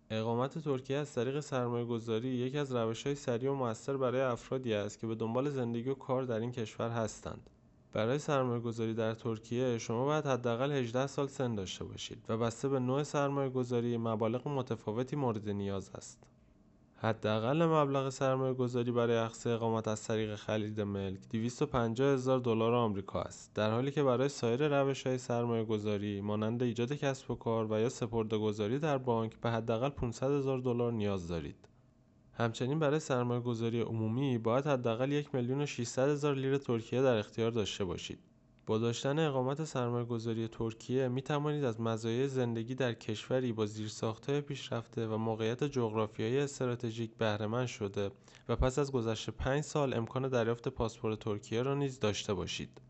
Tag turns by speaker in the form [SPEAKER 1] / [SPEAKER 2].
[SPEAKER 1] اقامت ترکیه از طریق سرمایه‌گذاری یکی از روش‌های سریع و مؤثر برای افرادی است که به دنبال زندگی و کار در این کشور هستند. برای سرمایه‌گذاری در ترکیه شما باید حداقل 18 سال سن داشته باشید و بسته به نوع سرمایه‌گذاری مبالغ متفاوتی مورد نیاز است. حداقل مبلغ سرمایه‌گذاری برای اخذ اقامت از طریق خرید ملک $250,000 آمریکا است، در حالی که برای سایر روش‌های سرمایه‌گذاری مانند ایجاد کسب و کار و یا سپرده‌گذاری در بانک به حداقل $500,000 نیاز دارید. همچنین برای سرمایه‌گذاری عمومی باید حداقل 1,600,000 لیره ترکیه در اختیار داشته باشید. با داشتن اقامت سرمایه‌گذاری ترکیه می توانید از مزایای زندگی در کشوری با زیرساخت‌های پیشرفته و موقعیت جغرافیایی استراتژیک بهره‌مند شده و پس از گذشت 5 سال امکان دریافت پاسپورت ترکیه را نیز داشته باشید.